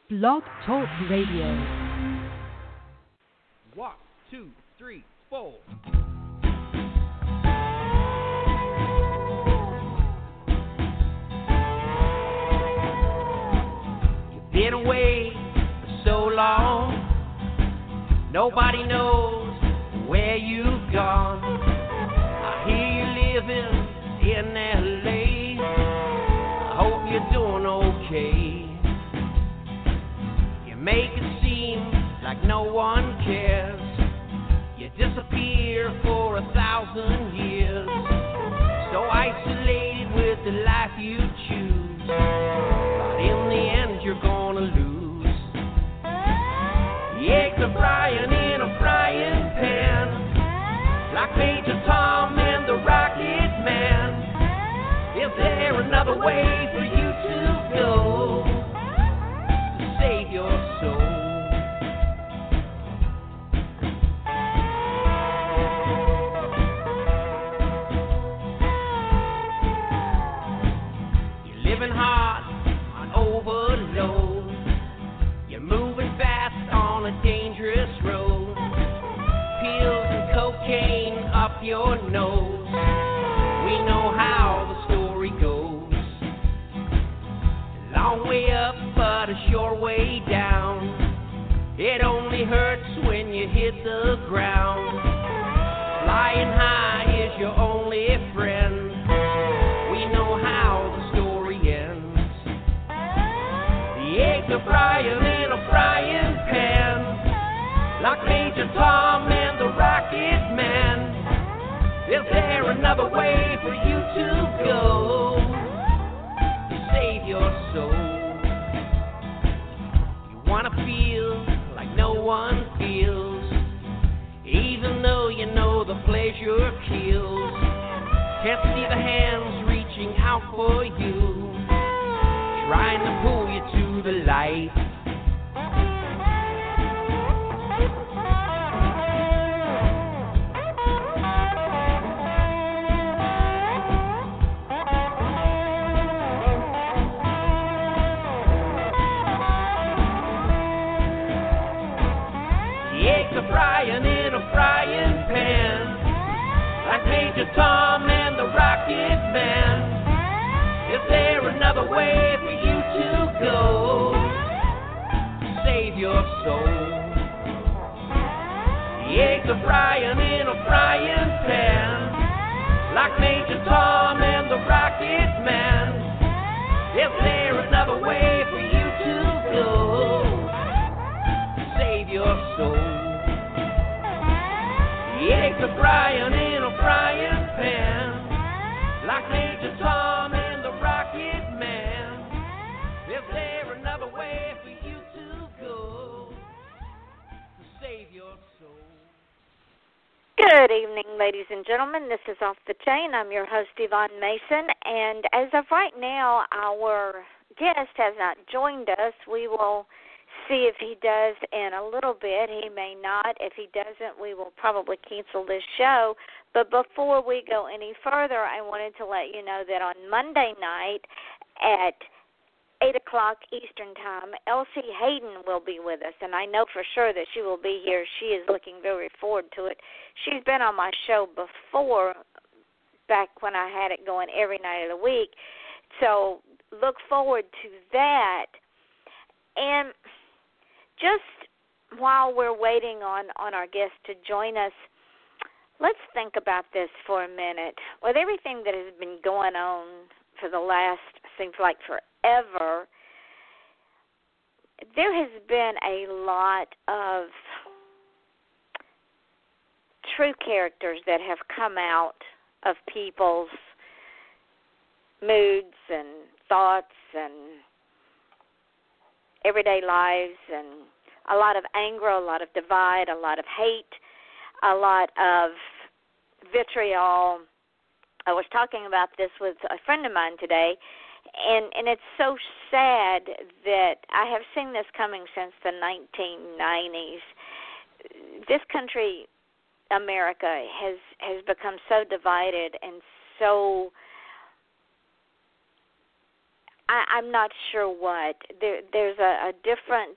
Blog Talk Radio. 1, 2, 3, 4. You've been away for so long, nobody knows where you've gone. I hear you living in LA. I hope you're doing okay. You make it seem like no one cares. You disappear for 1,000 years, so isolated with the life you choose. But in the end you're gonna lose. The eggs are frying in a frying pan, like Major Tom and the Rocket Man. Is there another way for you to go to save your soul? You're living hard on overload. You're moving fast on a dangerous road. Pills and cocaine up your nose. We know how the story goes. A long way up, but a short way down. It only hurts when you hit the ground. Flying high is your only friend. We know how the story ends. The eggs are frying in a frying pan, like Major Tom and the Rocket Man. Is there another way for you to go to save your soul? You wanna feel like no one feels, even though you know the pleasure kills. Can't see the hands reaching out for you, trying to pull you to the light. Frying in a frying pan, like Major Tom and the Rocket Man. Is there another way for you to go to save your soul? The eggs are frying in a frying pan, like Major Tom and the Rocket Man. Is there another way for you to go to save your soul? The eggs are frying in a frying pan, like Major Tom and the Rocket Man. Is there another way for you to go to save your soul? Good evening, ladies and gentlemen. This is Off the Chain. I'm your host, Yvonne Mason, and as of right now, our guest has not joined us. We will see if he does in a little bit. He may not. If he doesn't, we will probably cancel this show. But before we go any further, I wanted to let you know that on Monday night at 8 o'clock Eastern Time, Elsie Hayden will be with us, and I know for sure that she will be here. She is looking very forward to it. She's been on my show before, back when I had it going every night of the week. So look forward to that. And just while we're waiting on our guest to join us, let's think about this for a minute. With everything that has been going on for the last, seems like forever, there has been a lot of true characters that have come out of people's moods and thoughts and everyday lives, and a lot of anger, a lot of divide, a lot of hate, a lot of vitriol. I was talking about this with a friend of mine today, and it's so sad that I have seen this coming since the 1990s. This country, America, has become so divided and so I'm not sure what. There's a different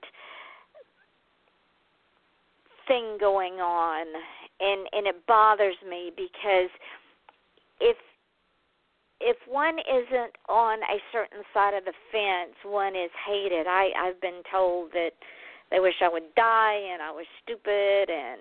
thing going on, and it bothers me because if one isn't on a certain side of the fence, one is hated. I've been told that they wish I would die and I was stupid and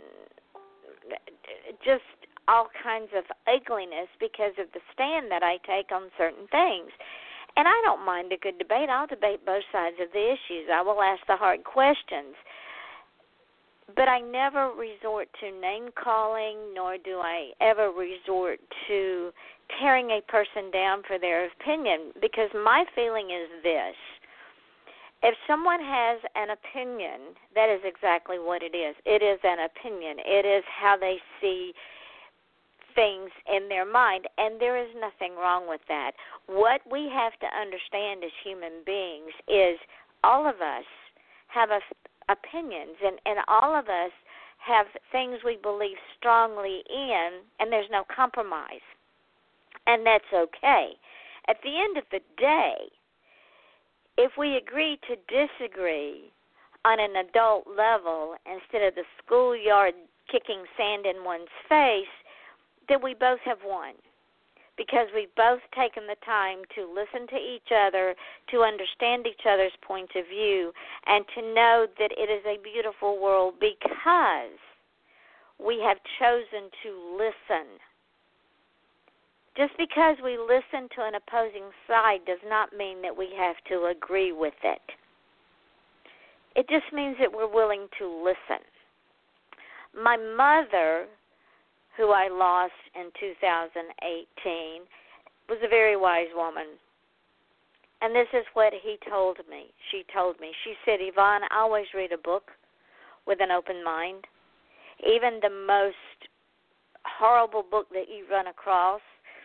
just all kinds of ugliness because of the stand that I take on certain things. And I don't mind a good debate. I'll debate both sides of the issues. I will ask the hard questions. But I never resort to name-calling, nor do I ever resort to tearing a person down for their opinion, because my feeling is this. If someone has an opinion, that is exactly what it is. It is an opinion. It is how they see things in their mind, and there is nothing wrong with that. What we have to understand as human beings is all of us have opinions, and all of us have things we believe strongly in, and there's no compromise, and that's okay. At the end of the day, if we agree to disagree on an adult level instead of the schoolyard kicking sand in one's face, then we both have won, because we've both taken the time to listen to each other, to understand each other's point of view, and to know that it is a beautiful world because we have chosen to listen. Just because we listen to an opposing side does not mean that we have to agree with it. It just means that we're willing to listen. My mother, who I lost in 2018, was a very wise woman. And this is what she told me. She said, Yvonne, always read a book with an open mind. Even the most horrible book that you run across,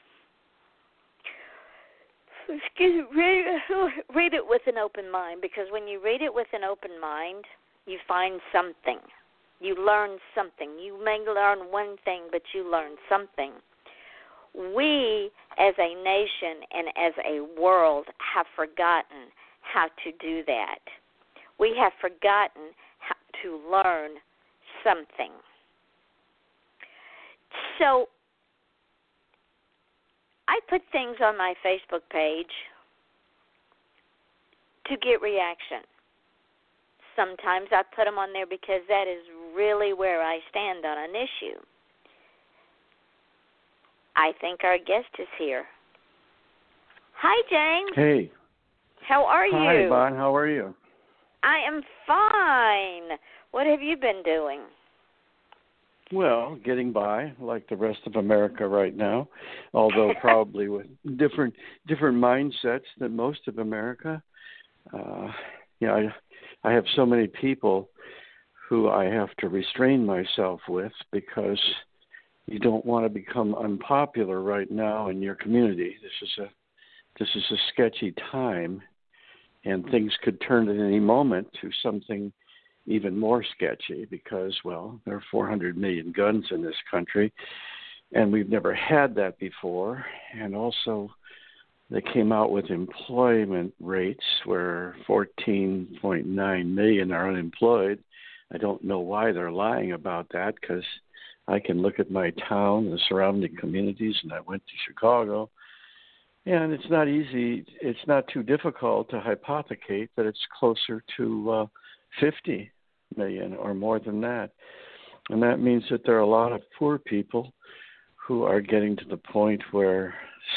read it with an open mind, because when you read it with an open mind, you find something. You learn something. You may learn one thing, but you learn something. We, as a nation and as a world, have forgotten how to do that. We have forgotten how to learn something. So I put things on my Facebook page to get reaction. Sometimes I put them on there because that is really where I stand on an issue. I think our guest is here. Hi, James. Hey. How are you? Hi, Yvonne. How are you? I am fine. What have you been doing? Well, getting by like the rest of America right now, although probably with different mindsets than most of America. I have so many people who I have to restrain myself with because you don't want to become unpopular right now in your community. This is a sketchy time, and things could turn at any moment to something even more sketchy because, well, there are 400 million guns in this country, and we've never had that before. And also, they came out with employment rates where 14.9 million are unemployed. I don't know why they're lying about that, because I can look at my town, the surrounding communities, and I went to Chicago, and it's not easy. It's not too difficult to hypothecate that it's closer to 50 million or more than that. And that means that there are a lot of poor people who are getting to the point where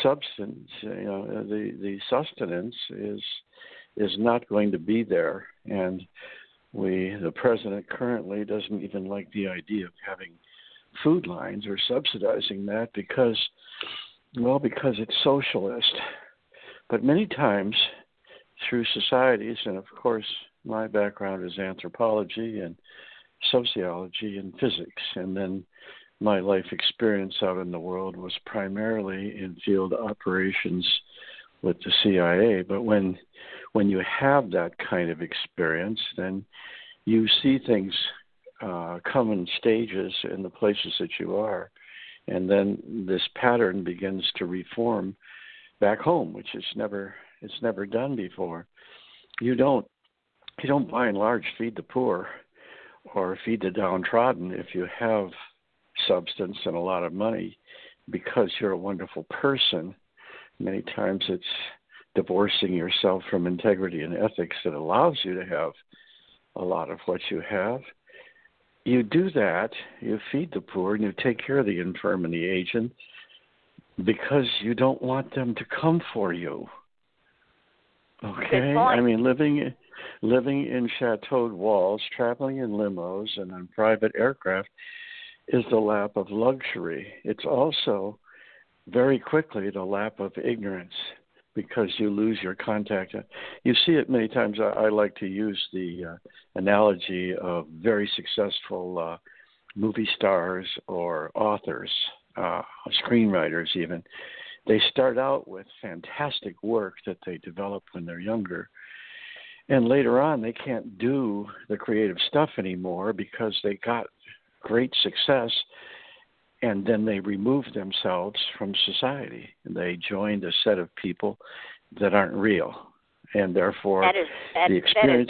the sustenance is not going to be there. And the president currently doesn't even like the idea of having food lines or subsidizing that because it's socialist. But many times through societies, and of course my background is anthropology and sociology and physics, and then my life experience out in the world was primarily in field operations with the CIA. But when you have that kind of experience, then you see things come in stages in the places that you are, and then this pattern begins to reform back home, which is never It's never done before. You don't by and large feed the poor or feed the downtrodden if you have substance and a lot of money because you're a wonderful person. Many times it's divorcing yourself from integrity and ethics that allows you to have a lot of what you have. You do that, you feed the poor, and you take care of the infirm and the aged because you don't want them to come for you. Okay? I mean, living in chateaued walls, traveling in limos and on private aircraft is the lap of luxury. It's also very quickly the lap of ignorance because you lose your contact. You see it many times. I like to use the analogy of very successful movie stars or authors, screenwriters even. They start out with fantastic work that they develop when they're younger. And later on, they can't do the creative stuff anymore because they got great success, and then they remove themselves from society. They joined a set of people that aren't real, and therefore the experiences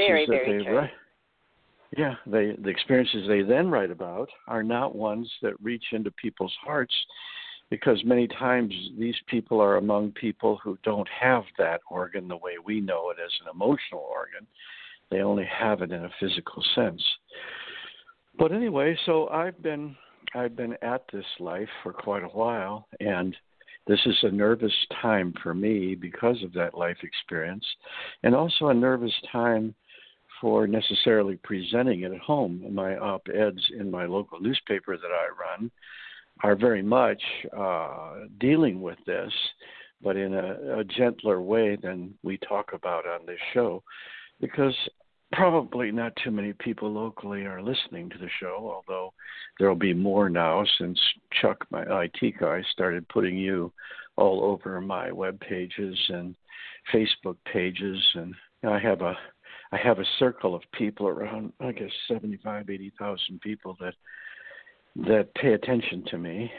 the experiences they then write about are not ones that reach into people's hearts, because many times these people are among people who don't have that organ the way we know it as an emotional organ. They only have it in a physical sense. But anyway, so I've been at this life for quite a while, and this is a nervous time for me because of that life experience, and also a nervous time for necessarily presenting it at home. My op-eds in my local newspaper that I run are very much dealing with this, but in a gentler way than we talk about on this show, because probably not too many people locally are listening to the show, although there will be more now since Chuck, my IT guy, started putting you all over my web pages and Facebook pages. And I have a circle of people around, I guess, 75,000, 80,000 people that pay attention to me.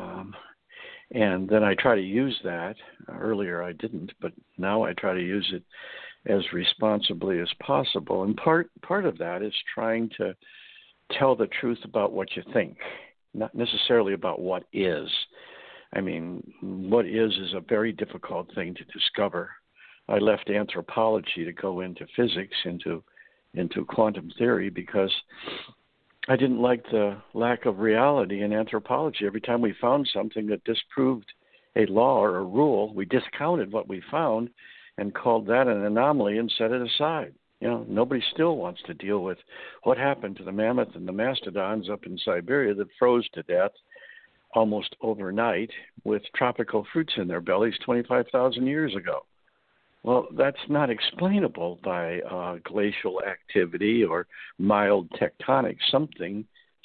And then I try to use that. Earlier I didn't, but now I try to use it as responsibly as possible. And part of that is trying to tell the truth about what you think, not necessarily about what is. I mean, what is a very difficult thing to discover. I left anthropology to go into physics, into quantum theory, because I didn't like the lack of reality in anthropology. Every time we found something that disproved a law or a rule, we discounted what we found and called that an anomaly and set it aside. You know, nobody still wants to deal with what happened to the mammoth and the mastodons up in Siberia that froze to death almost overnight with tropical fruits in their bellies 25,000 years ago. Well, that's not explainable by glacial activity or mild tectonics. Something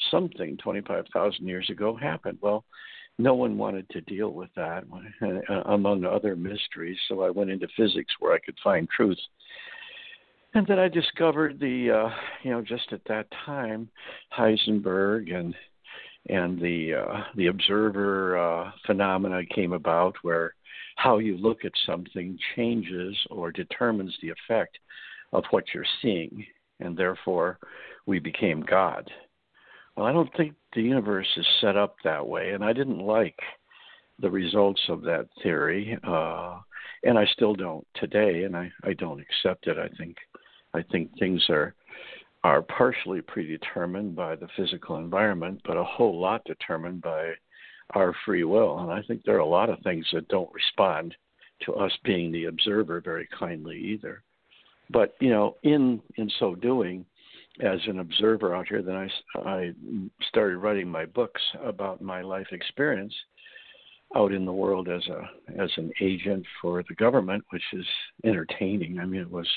25,000 years ago happened. Well, no one wanted to deal with that, among other mysteries, so I went into physics where I could find truth. And then I discovered just at that time, Heisenberg and the observer phenomena came about, where how you look at something changes or determines the effect of what you're seeing, and therefore we became God. Well, I don't think the universe is set up that way, and I didn't like the results of that theory, and I still don't today, and I don't accept it. I think things are partially predetermined by the physical environment, but a whole lot determined by our free will. And I think there are a lot of things that don't respond to us being the observer very kindly either. But, in so doing, as an observer out here, then I started writing my books about my life experience out in the world as an agent for the government, which is entertaining. I mean, it was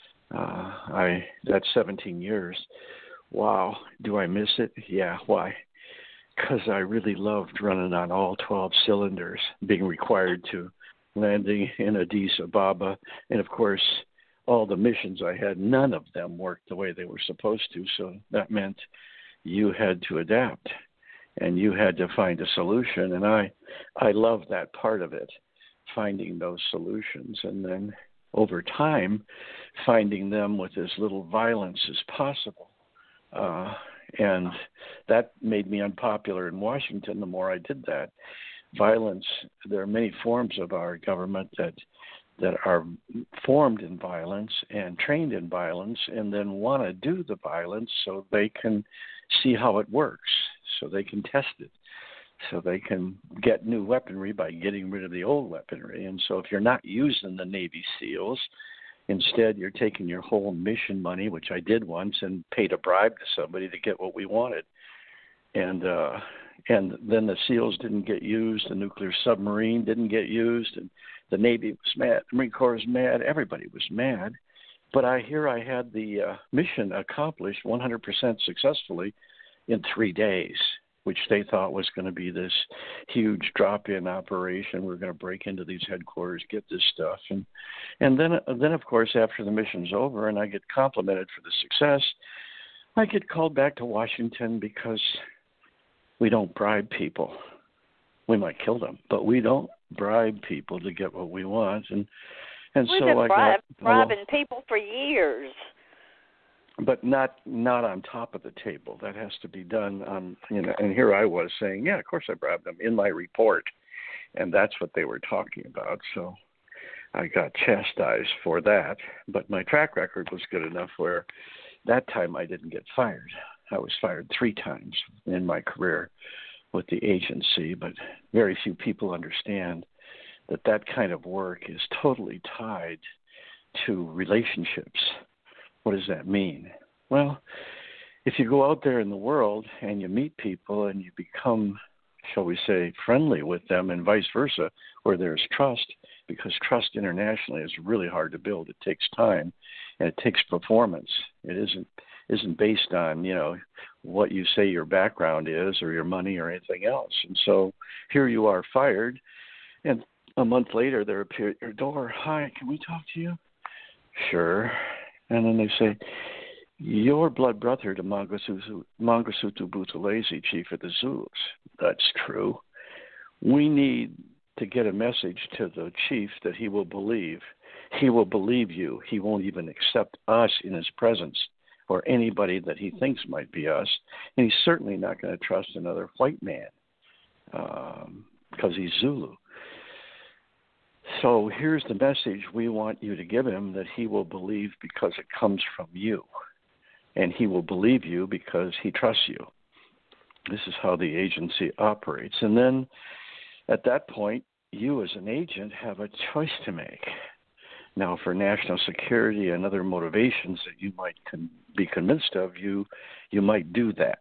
that's 17 years. Wow, do I miss it? Yeah, why? Because I really loved running on all 12 cylinders, being required to landing in Addis Ababa, and of course, all the missions I had, none of them worked the way they were supposed to, so that meant you had to adapt, and you had to find a solution, and I love that part of it, finding those solutions, and then over time, finding them with as little violence as possible. And that made me unpopular in Washington the more I did that. Violence, there are many forms of our government that are formed in violence and trained in violence and then want to do the violence so they can see how it works, so they can test it, so they can get new weaponry by getting rid of the old weaponry. And so if you're not using the Navy SEALs, instead you're taking your whole mission money, which I did once, and paid a bribe to somebody to get what we wanted. And then the SEALs didn't get used, the nuclear submarine didn't get used, and the Navy was mad, the Marine Corps was mad, everybody was mad. But I had the mission accomplished 100% successfly in 3 days, which they thought was going to be this huge drop-in operation. We're going to break into these headquarters, get this stuff. And then, of course, after the mission's over and I get complimented for the success, I get called back to Washington because we don't bribe people. We might kill them, but we don't bribe people to get what we want. And We've so been I got bribing people for years. But not on top of the table. That has to be done on, and here I was saying, yeah, of course I bribed them in my report. And that's what they were talking about. So I got chastised for that. But my track record was good enough where that time I didn't get fired. I was fired 3 times in my career with the agency, but very few people understand that kind of work is totally tied to relationships. What does that mean? Well, if you go out there in the world and you meet people and you become, shall we say, friendly with them and vice versa, where there's trust, because trust internationally is really hard to build. It takes time and it takes performance. It isn't based on, what you say your background is or your money or anything else. And so here you are fired, and a month later they appear at your door. Hi, can we talk to you? Sure. And then they say, your blood brother to Mangosuthu Buthelezi, chief of the Zulus. That's true. We need to get a message to the chief that he will believe. He will believe you. He won't even accept us in his presence or anybody that he thinks might be us. And he's certainly not going to trust another white man because he's Zulu. So here's the message we want you to give him, that he will believe because it comes from you. And he will believe you because he trusts you. This is how the agency operates. And then at that point, you as an agent have a choice to make. Now, for national security and other motivations that you might be convinced of, you might do that.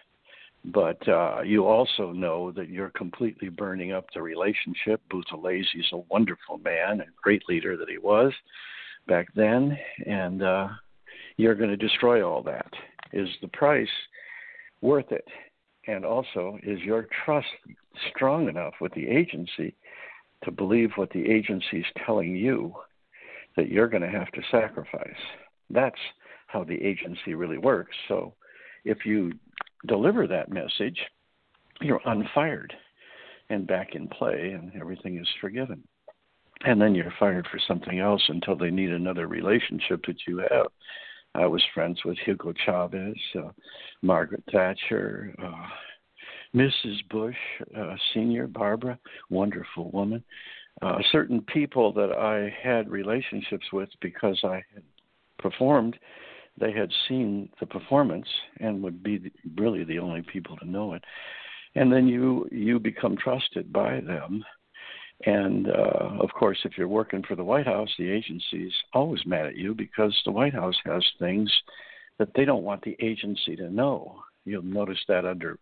But you also know that you're completely burning up the relationship. Buthelezi is a wonderful man, a great leader that he was back then, and you're going to destroy all that. Is the price worth it? And also, is your trust strong enough with the agency to believe what the agency is telling you that you're going to have to sacrifice? That's how the agency really works. So if you deliver that message, you're unfired and back in play, and everything is forgiven. And then you're fired for something else until they need another relationship that you have. I was friends with Hugo Chavez, Margaret Thatcher, Mrs. Bush, Senior, Barbara, wonderful woman. Certain people that I had relationships with because I had performed, they had seen the performance and would be really the only people to know it. And then you become trusted by them. And, of course, if you're working for the White House, the agency's always mad at you because the White House has things that they don't want the agency to know. You'll notice that under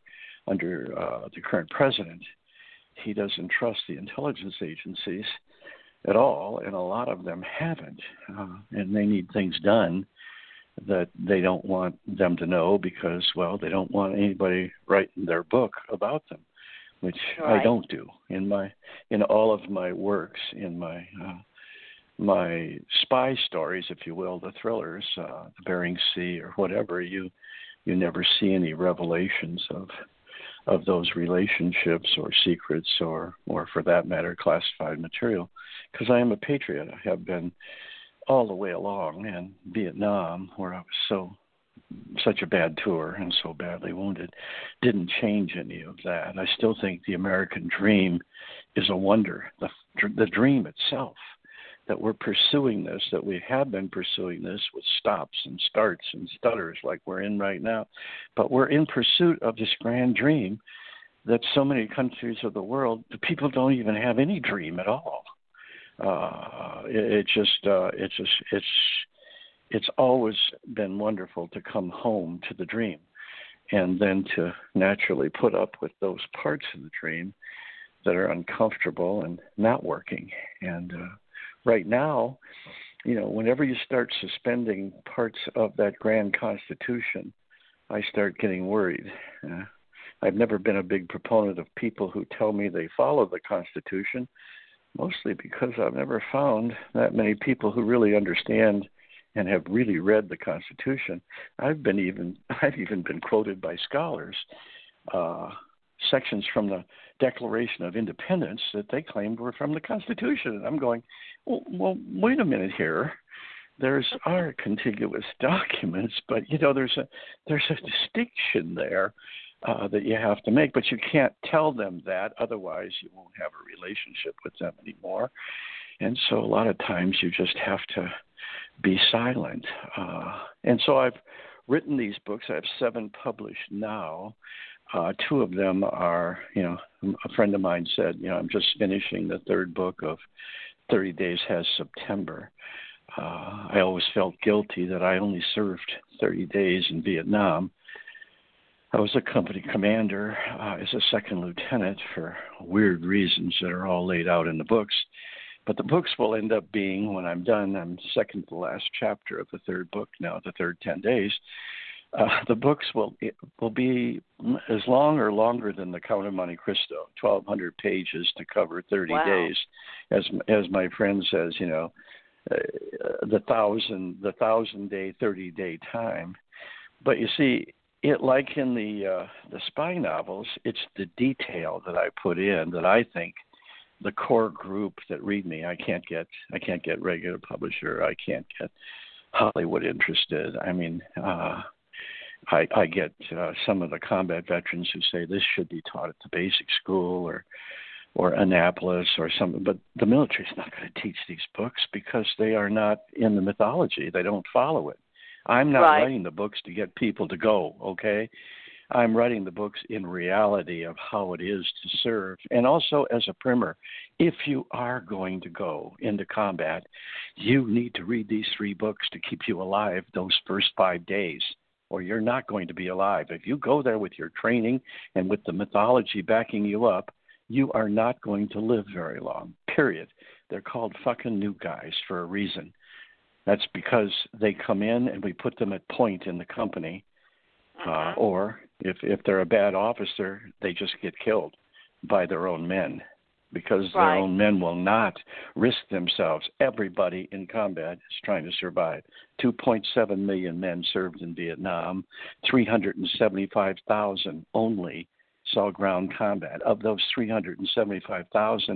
the current president. He doesn't trust the intelligence agencies at all, and a lot of them haven't. And they need things done that they don't want them to know because, well, they don't want anybody writing their book about them, which right. I don't do in all of my works, in my spy stories, if you will, the thrillers, the Bering Sea or whatever. You never see any revelations of those relationships or secrets or for that matter classified material, because I am a patriot. I have been all the way along, and Vietnam, where I was such a bad tour and so badly wounded, didn't change any of that. I still think the American dream is a wonder. The dream itself, that we're pursuing this, that we have been pursuing this with stops and starts and stutters like we're in right now, but we're in pursuit of this grand dream that so many countries of the world, the people don't even have any dream at all. It's always been wonderful to come home to the dream, and then to naturally put up with those parts of the dream that are uncomfortable and not working. And right now, whenever you start suspending parts of that grand Constitution, I start getting worried. I've never been a big proponent of people who tell me they follow the Constitution, mostly because I've never found that many people who really understand and have really read the Constitution. I've even been quoted by scholars, sections from the Declaration of Independence that they claimed were from the Constitution. And I'm going, well, wait a minute here. There's our contiguous documents, but there's a distinction there that you have to make, but you can't tell them that, otherwise you won't have a relationship with them anymore. And so a lot of times you just have to be silent. And so I've written these books. I have 7 published now. 2 of them are, a friend of mine said, I'm just finishing the 3rd book of 30 Days Has September. I always felt guilty that I only served 30 days in Vietnam. I was a company commander as a 2nd lieutenant for weird reasons that are all laid out in the books. But the books will end up being, when I'm done, I'm second to last chapter of the 3rd book now, the 3rd 10 days. The books will be as long or longer than the Count of Monte Cristo, 1,200 pages to cover 30 days. As my friend says, the 1,000-day, 30-day time. But you see, like in the spy novels, it's the detail that I put in that I think the core group that read me. I can't get regular publisher. I can't get Hollywood interested. I mean, I get some of the combat veterans who say this should be taught at the basic school or Annapolis or something. But the military is not going to teach these books because they are not in the mythology. They don't follow it. I'm not writing the books to get people to go, okay? I'm writing the books in reality of how it is to serve. And also as a primer, if you are going to go into combat, you need to read these 3 books to keep you alive those first 5 days, or you're not going to be alive. If you go there with your training and with the mythology backing you up, you are not going to live very long, period. They're called fucking new guys for a reason. That's because they come in and we put them at point in the company, or if they're a bad officer, they just get killed by their own men because their own men will not risk themselves. Everybody in combat is trying to survive. 2.7 million men served in Vietnam. 375,000 only saw ground combat. Of those 375,000,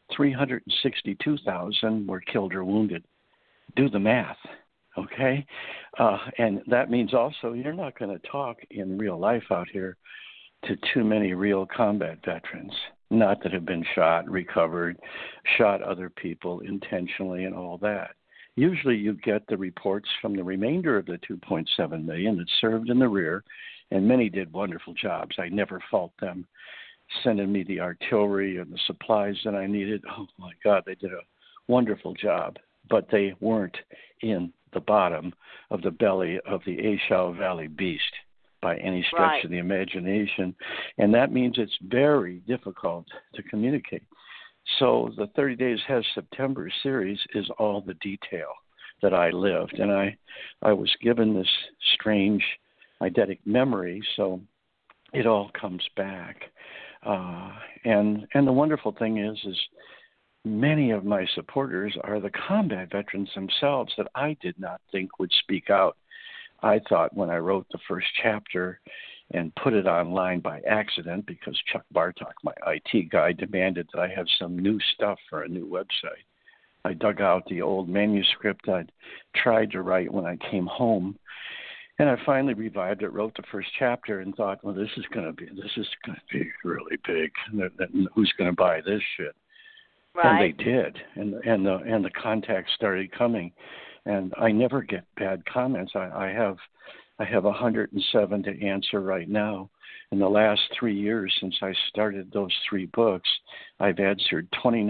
362,000 were killed or wounded. Do the math, okay? And that means also you're not going to talk in real life out here to too many real combat veterans, not that have been shot, recovered, shot other people intentionally and all that. Usually you get the reports from the remainder of the 2.7 million that served in the rear, and many did wonderful jobs. I never fault them sending me the artillery and the supplies that I needed. Oh, my God, they did a wonderful job. But they weren't in the bottom of the belly of the A Shau Valley beast by any stretch of the imagination. And that means it's very difficult to communicate. So the 30 Days Has September series is all the detail that I lived. And I was given this strange eidetic memory, so it all comes back. And the wonderful thing is many of my supporters are the combat veterans themselves that I did not think would speak out. I thought when I wrote the first chapter and put it online by accident because Chuck Bartok, my IT guy, demanded that I have some new stuff for a new website. I dug out the old manuscript I'd tried to write when I came home, and I finally revived it, wrote the first chapter, and thought, well, this is going to be really big. Who's going to buy this shit? Right. And they did, and the contacts started coming, and I never get bad comments. I have 107 to answer right now. In the last 3 years since I started those 3 books, I've answered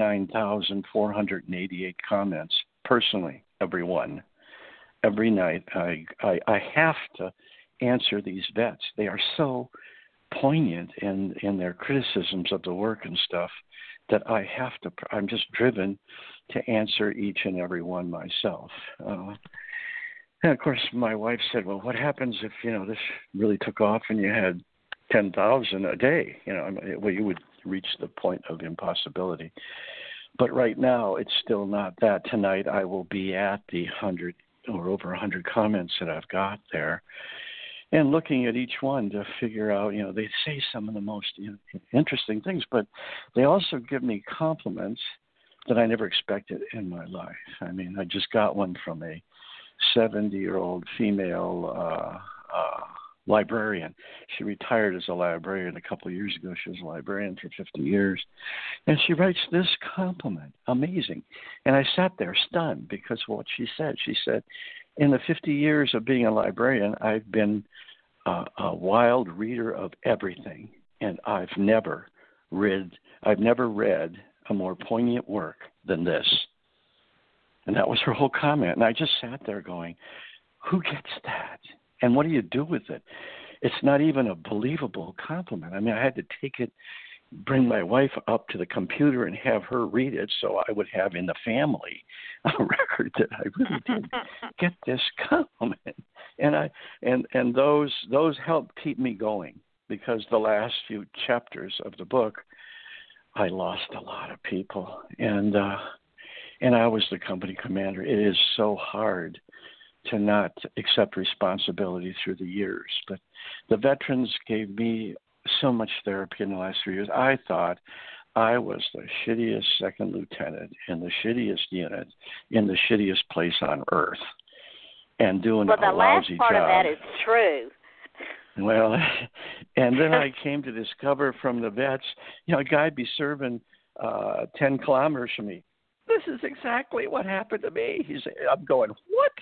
29,488 comments personally, everyone. Every night I have to answer these vets. They are so poignant in their criticisms of the work and stuff that I'm just driven to answer each and every one myself. And of course, my wife said, well, what happens if, this really took off and you had 10,000 a day? Well, you would reach the point of impossibility. But right now, it's still not that. Tonight, I will be at the 100 or over 100 comments that I've got there, and looking at each one to figure out, they say some of the most interesting things, but they also give me compliments that I never expected in my life. I mean, I just got one from a 70-year-old female librarian. She retired as a librarian a couple of years ago. She was a librarian for 50 years. And she writes this compliment, amazing. And I sat there stunned because of what she said. She said, in the 50 years of being a librarian, I've been a wild reader of everything, and I've never read a more poignant work than this. And that was her whole comment. And I just sat there going, who gets that? And what do you do with it? It's not even a believable compliment. I mean, I had to take it, bring my wife up to the computer and have her read it so I would have in the family a record that I really did get this compliment. And those helped keep me going, because the last few chapters of the book, I lost a lot of people. And I was the company commander. It is so hard to not accept responsibility through the years. But the veterans gave me so much therapy in the last 3 years. I thought I was the shittiest second lieutenant in the shittiest unit in the shittiest place on earth, and doing a lousy job. Well, the last part of that is true. Well, and then I came to discover from the vets, a guy'd be serving 10 kilometers from me. This is exactly what happened to me. I'm going, what?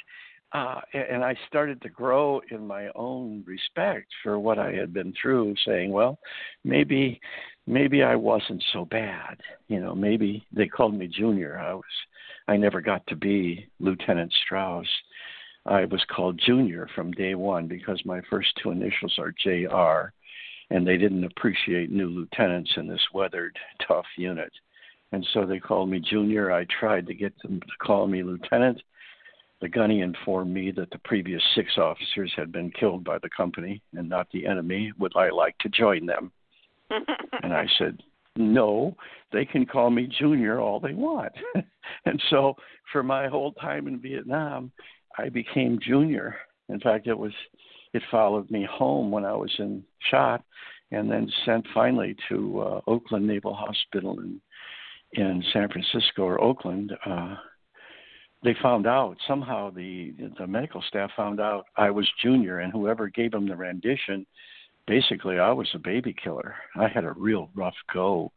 And I started to grow in my own respect for what I had been through, saying, well, maybe I wasn't so bad. Maybe they called me Junior. I never got to be Lieutenant Strauss. I was called Junior from day one because my first 2 initials are JR, and they didn't appreciate new lieutenants in this weathered, tough unit. And so they called me Junior. I tried to get them to call me Lieutenant. The gunny informed me that the previous 6 officers had been killed by the company and not the enemy. Would I like to join them? And I said, no, they can call me Junior all they want. And so for my whole time in Vietnam, I became Junior. In fact, it followed me home when I was in shot, and then sent finally to Oakland Naval Hospital in San Francisco or Oakland. They found out somehow, the medical staff found out I was Junior, and whoever gave them the rendition, basically I was a baby killer. I had a real rough go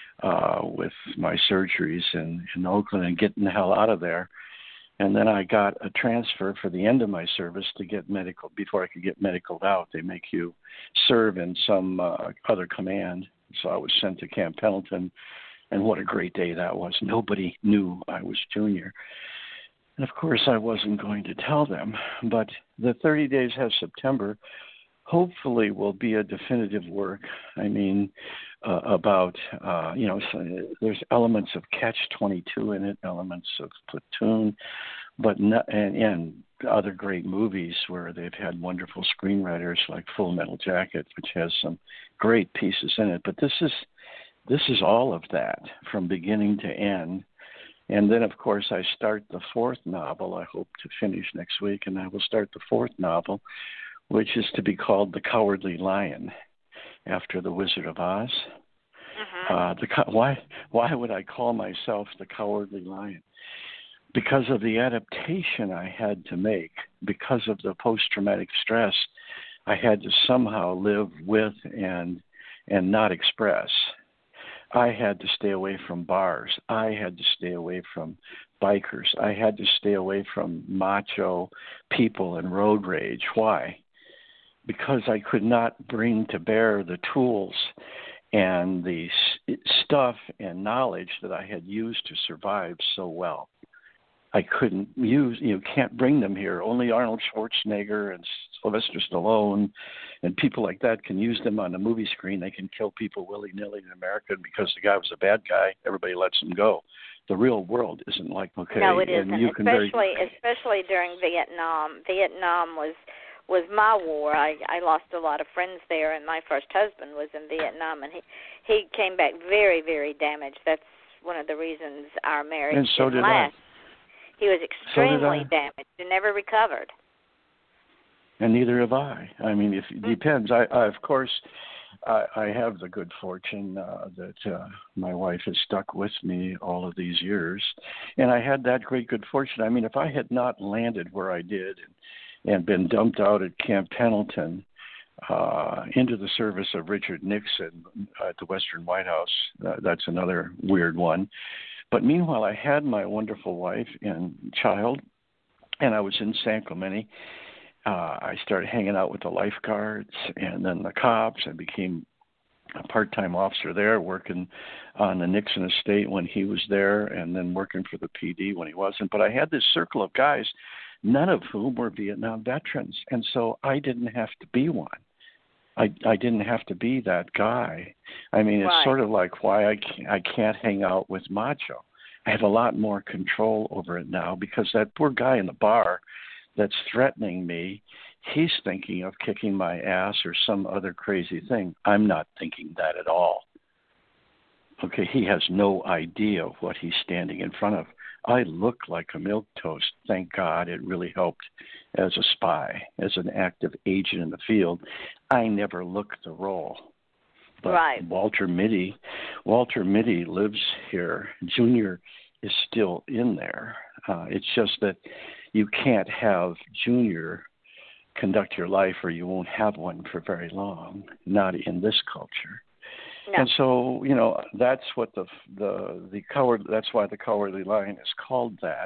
with my surgeries in Oakland and getting the hell out of there. And then I got a transfer for the end of my service to get medical. Before I could get medicaled out, they make you serve in some other command. So I was sent to Camp Pendleton, and what a great day that was. Nobody knew I was Junior. And of course, I wasn't going to tell them. But the 30 Days of September hopefully will be a definitive work. I mean, about, there's elements of Catch-22 in it, elements of Platoon, but and other great movies where they've had wonderful screenwriters like Full Metal Jacket, which has some great pieces in it. But this is all of that from beginning to end. And then, of course, I start the 4th novel. I hope to finish next week, and I will start the 4th novel, which is to be called The Cowardly Lion, after The Wizard of Oz. Why would I call myself the Cowardly Lion? Because of the adaptation I had to make, because of the post-traumatic stress, I had to somehow live with and not express. I had to stay away from bars. I had to stay away from bikers. I had to stay away from macho people and road rage. Why? Because I could not bring to bear the tools and the stuff and knowledge that I had used to survive so well. I couldn't use, can't bring them here. Only Arnold Schwarzenegger and Sylvester Stallone and people like that can use them on the movie screen. They can kill people willy-nilly in America, and because the guy was a bad guy, everybody lets him go. The real world isn't like, okay. No, it isn't, and especially during Vietnam. Vietnam was my war. I lost a lot of friends there, and my first husband was in Vietnam, and he came back very, very damaged. That's one of the reasons our marriage didn't last. He was extremely damaged and never recovered. And neither have I. I mean, it depends. I of course, I have the good fortune that my wife has stuck with me all of these years. And I had that great good fortune. I mean, if I had not landed where I did and been dumped out at Camp Pendleton into the service of Richard Nixon at the Western White House, that's another weird one. But meanwhile, I had my wonderful wife and child, and I was in San Clemente. I started hanging out with the lifeguards and then the cops. I became a part-time officer there, working on the Nixon estate when he was there, and then working for the PD when he wasn't. But I had this circle of guys, none of whom were Vietnam veterans, and so I didn't have to be one. I didn't have to be that guy. I mean, it's sort of like why I can't hang out with macho. I have a lot more control over it now because that poor guy in the bar that's threatening me, he's thinking of kicking my ass or some other crazy thing. I'm not thinking that at all. Okay, he has no idea of what he's standing in front of. I look like a milquetoast. Thank God it really helped as a spy, as an active agent in the field. I never looked the role. But Walter Mitty lives here. Junior is still in there. It's just that you can't have Junior conduct your life or you won't have one for very long, not in this culture. No. And so, that's what the coward. That's why the Cowardly Lion is called that,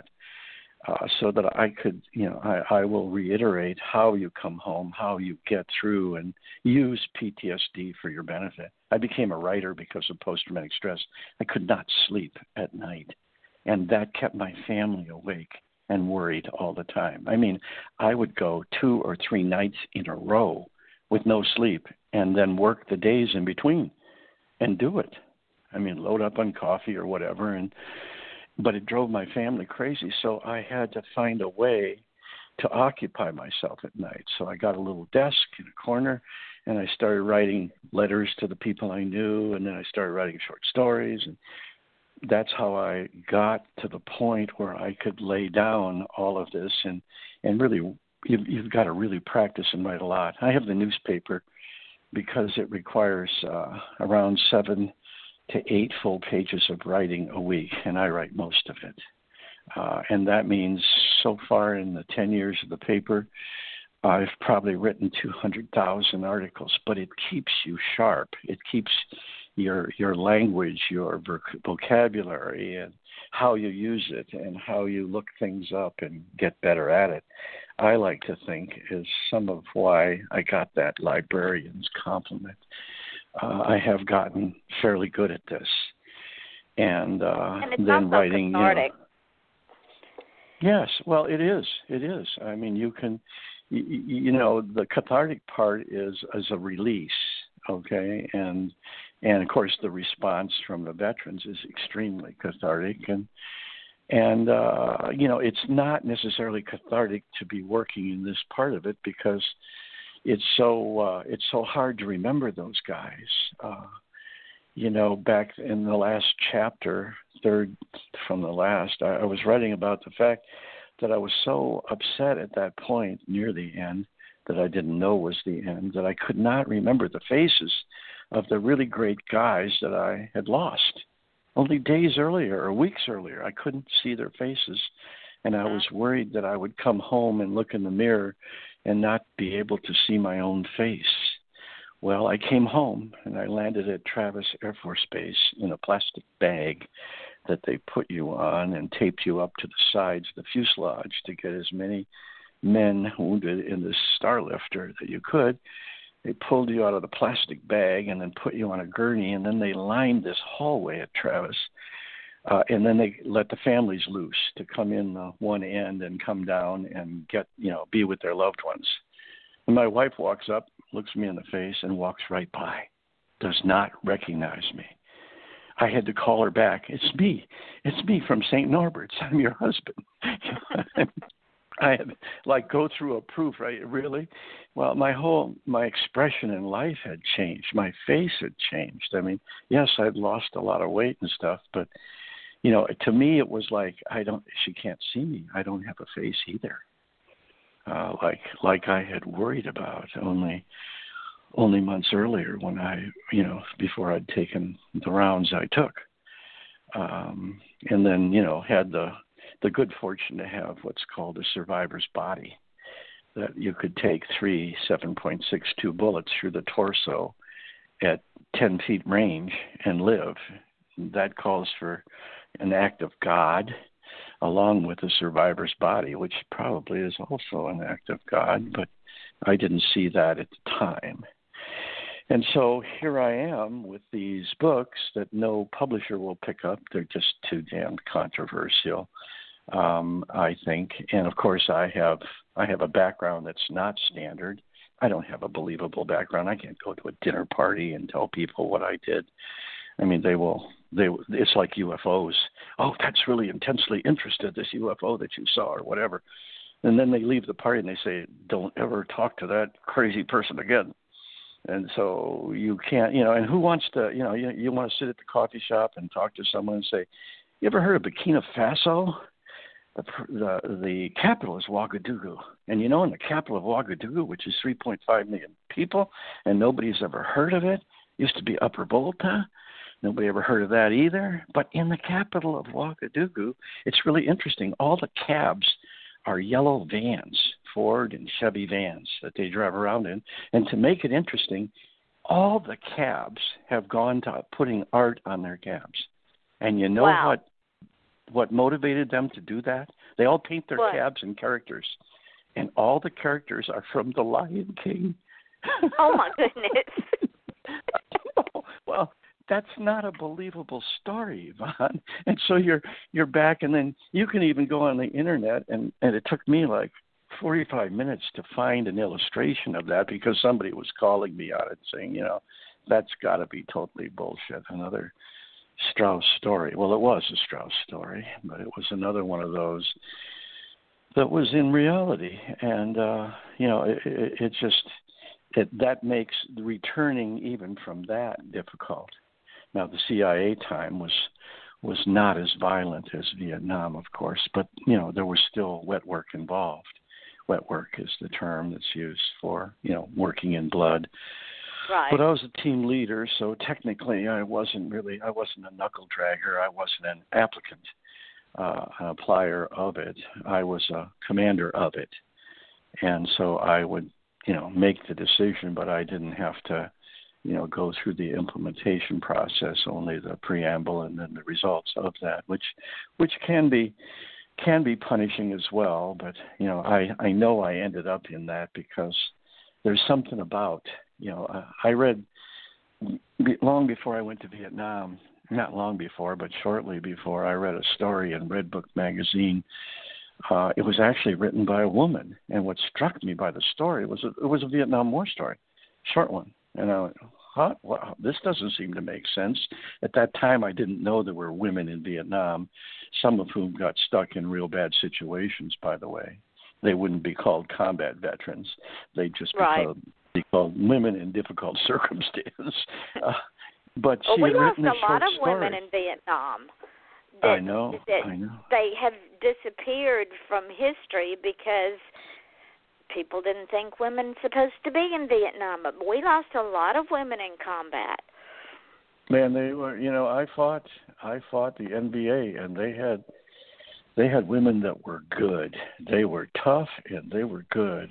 so that I could, I will reiterate how you come home, how you get through, and use PTSD for your benefit. I became a writer because of post-traumatic stress. I could not sleep at night, and that kept my family awake and worried all the time. I mean, I would go 2 or 3 nights in a row with no sleep, and then work the days in between. And do it. I mean, load up on coffee or whatever. But it drove my family crazy, so I had to find a way to occupy myself at night. So I got a little desk in a corner, and I started writing letters to the people I knew, and then I started writing short stories. And that's how I got to the point where I could lay down all of this. And really, you've got to really practice and write a lot. I have the newspaper because it requires around 7 to 8 full pages of writing a week, and I write most of it. And that means so far in the 10 years of the paper, I've probably written 200,000 articles, but it keeps you sharp. It keeps your language, your vocabulary, and how you use it and how you look things up and get better at it. I like to think is some of why I got that librarian's compliment. I have gotten fairly good at this, and it's then also writing. Cathartic. Yes, well, it is. It is. I mean, you can, the cathartic part is as a release, okay, and of course the response from the veterans is extremely cathartic, and it's not necessarily cathartic to be working in this part of it because it's so hard to remember those guys. Back in the last chapter, third from the last, I was writing about the fact that I was so upset at that point near the end that I didn't know was the end, that I could not remember the faces of the really great guys that I had lost only days earlier or weeks earlier. I couldn't see their faces, and I was worried that I would come home and look in the mirror and not be able to see my own face. Well, I came home, and I landed at Travis Air Force Base in a plastic bag that they put you on and taped you up to the sides of the fuselage to get as many men wounded in this Starlifter that you could. They pulled you out of the plastic bag and then put you on a gurney, and then they lined this hallway at Travis. And then they let the families loose to come in the one end and come down and get, be with their loved ones. And my wife walks up, looks me in the face, and walks right by, does not recognize me. I had to call her back. It's me from St. Norbert's. I'm your husband. I had go through a proof, right? Really? Well, my expression in life had changed. My face had changed. I mean, yes, I'd lost a lot of weight and stuff, but to me it was like she can't see me. I don't have a face either. Like I had worried about only months earlier when I, before I'd taken the rounds I took. And then, had the good fortune to have what's called a survivor's body, that you could take 3 7.62 bullets through the torso at 10 feet range and live. That calls for an act of God, along with a survivor's body, which probably is also an act of God, but I didn't see that at the time. And so here I am with these books that no publisher will pick up. They're just too damn controversial, I think. And of course, I have a background that's not standard. I don't have a believable background. I can't go to a dinner party and tell people what I did. I mean, it's like UFOs. Oh, that's really intensely interested, this UFO that you saw or whatever. And then they leave the party and they say, don't ever talk to that crazy person again. And so you can't, and who wants to, you want to sit at the coffee shop and talk to someone and say, you ever heard of Burkina Faso? The capital is Ouagadougou. And in the capital of Ouagadougou, which is 3.5 million people, and nobody's ever heard of it, used to be Upper Volta. Nobody ever heard of that either. But in the capital of Ouagadougou, it's really interesting. All the cabs are yellow vans, Ford and Chevy vans that they drive around in. And to make it interesting, all the cabs have gone to putting art on their cabs. And you know wow. what motivated them to do that? They all paint their cabs and characters. And all the characters are from The Lion King. Oh, my goodness. Well, that's not a believable story, Yvonne. And so you're back, and then you can even go on the internet, and it took me like 45 minutes to find an illustration of that because somebody was calling me on it saying, that's got to be totally bullshit. Another Strauss story. Well, it was a Strauss story, but it was another one of those that was in reality. And, that makes returning even from that difficult. Now, the CIA time was not as violent as Vietnam, of course, but, there was still wet work involved. Wet work is the term that's used for, working in blood. Right. But I was a team leader, so technically I wasn't a knuckle dragger. I wasn't an applicant, an applier of it. I was a commander of it. And so I would, make the decision, but I didn't have to, go through the implementation process, only the preamble and then the results of that, which can be punishing as well. But, I know I ended up in that because there's something about, I read long before I went to Vietnam, not long before, but shortly before, I read a story in Red Book magazine. It was actually written by a woman. And what struck me by the story was it was a Vietnam War story, short one. And I went, wow, this doesn't seem to make sense. At that time, I didn't know there were women in Vietnam, some of whom got stuck in real bad situations, by the way. They wouldn't be called combat veterans. They'd just be called women in difficult circumstance. But she had written a short story. We lost a lot of women in Vietnam. I know. They have disappeared from history because people didn't think women supposed to be in Vietnam, but we lost a lot of women in combat. Man, they were. I fought the NBA, and they had women that were good. They were tough and they were good,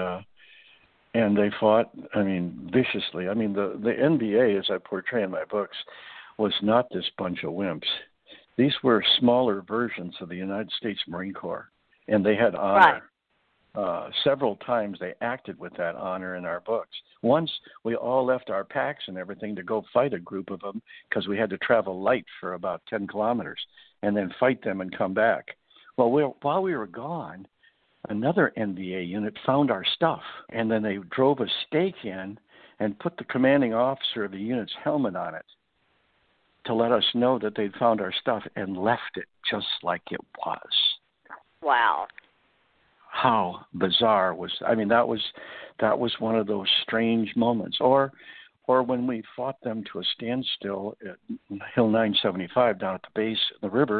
and they fought. I mean, viciously. I mean, the NBA, as I portray in my books, was not this bunch of wimps. These were smaller versions of the United States Marine Corps, and they had honor. Right. Several times they acted with that honor in our books. Once we all left our packs and everything to go fight a group of them because we had to travel light for about 10 kilometers and then fight them and come back. Well, while we were gone, another NBA unit found our stuff, and then they drove a stake in and put the commanding officer of the unit's helmet on it to let us know that they'd found our stuff and left it just like it was. Wow. How bizarre was that was one of those strange moments. Or when we fought them to a standstill at Hill 975 down at the base of the river,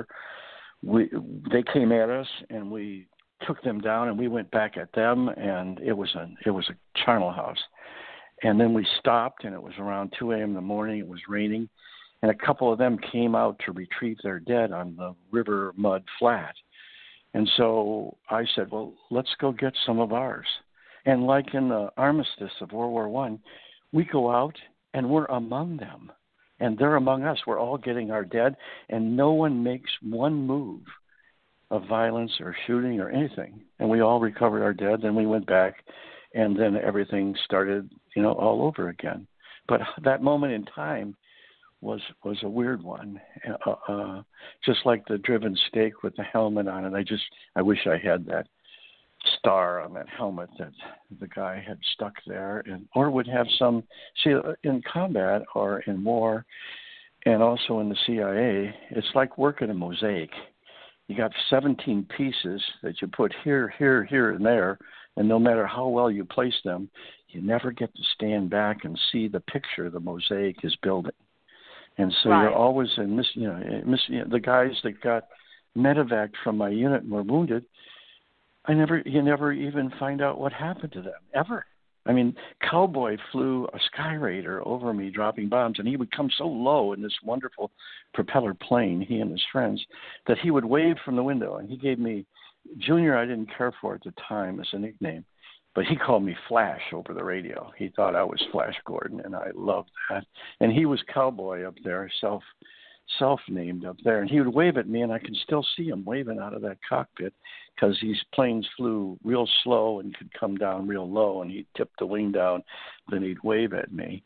they came at us and we took them down and we went back at them, and it was a charnel house. And then we stopped, and it was around 2 a.m. in the morning. It was raining, and a couple of them came out to retrieve their dead on the river mud flat. And so I said, well, let's go get some of ours. And like in the armistice of World War I, we go out and we're among them. And they're among us. We're all getting our dead, and no one makes one move of violence or shooting or anything. And we all recovered our dead. Then we went back, and then everything started, all over again. But that moment in time was a weird one, just like the driven stake with the helmet on it. I wish I had that star on that helmet that the guy had stuck there, or would have some. See, in combat or in war, and also in the CIA, it's like working a mosaic. You got 17 pieces that you put here, here, here, and there, and no matter how well you place them, you never get to stand back and see the picture the mosaic is building. And so right. You're always in the guys that got medevac from my unit and were wounded. You never even find out what happened to them ever. I mean, Cowboy flew a Sky Raider over me dropping bombs, and he would come so low in this wonderful propeller plane, he and his friends, that he would wave from the window. And he gave me Junior. I didn't care for at the time as a nickname, but he called me Flash over the radio. He thought I was Flash Gordon, and I loved that. And he was Cowboy up there, self-named up there. And he would wave at me, and I can still see him waving out of that cockpit because these planes flew real slow and could come down real low, and he'd tip the wing down, then he'd wave at me.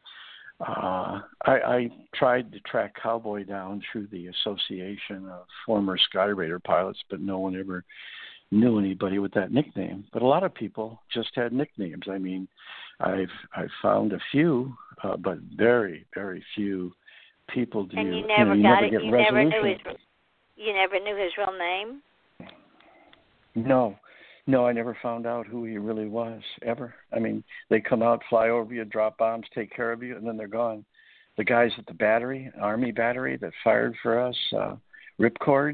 I tried to track Cowboy down through the Association of Former Sky Raider Pilots, but no one ever knew anybody with that nickname. But a lot of people just had nicknames. I mean, I've found a few, but very, very few people do. And you never got it. You never knew his real name. No, I never found out who he really was ever. I mean, they come out, fly over you, drop bombs, take care of you, and then they're gone. The guys at the battery, Army battery that fired for us, Ripcord.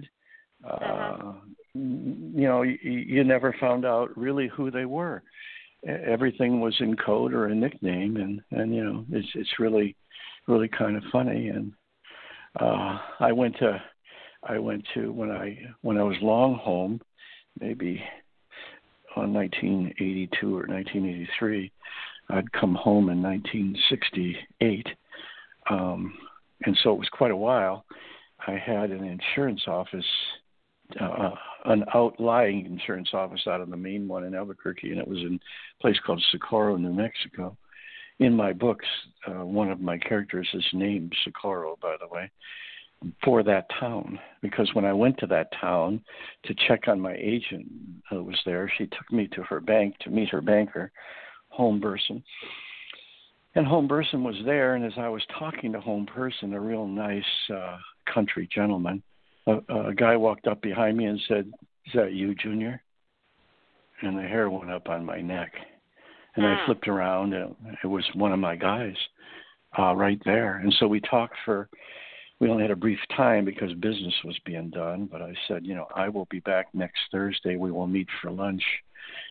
You never found out really who they were. Everything was in code or a nickname, and it's really, really kind of funny. And I went to when I was long home, maybe on 1982 or 1983. I'd come home in 1968, and so it was quite a while. I had an insurance office. An outlying insurance office out of the main one in Albuquerque, and it was in a place called Socorro, New Mexico. In my books, one of my characters is named Socorro, by the way, for that town, because when I went to that town to check on my agent who was there, she took me to her bank to meet her banker, Home Burson. And Home Burson was there, and as I was talking to Home Burson, a real nice country gentleman, a guy walked up behind me and said, "Is that you, Junior?" And the hair went up on my neck. And I flipped around, and it was one of my guys right there. And so we talked we only had a brief time because business was being done. But I said, I will be back next Thursday. We will meet for lunch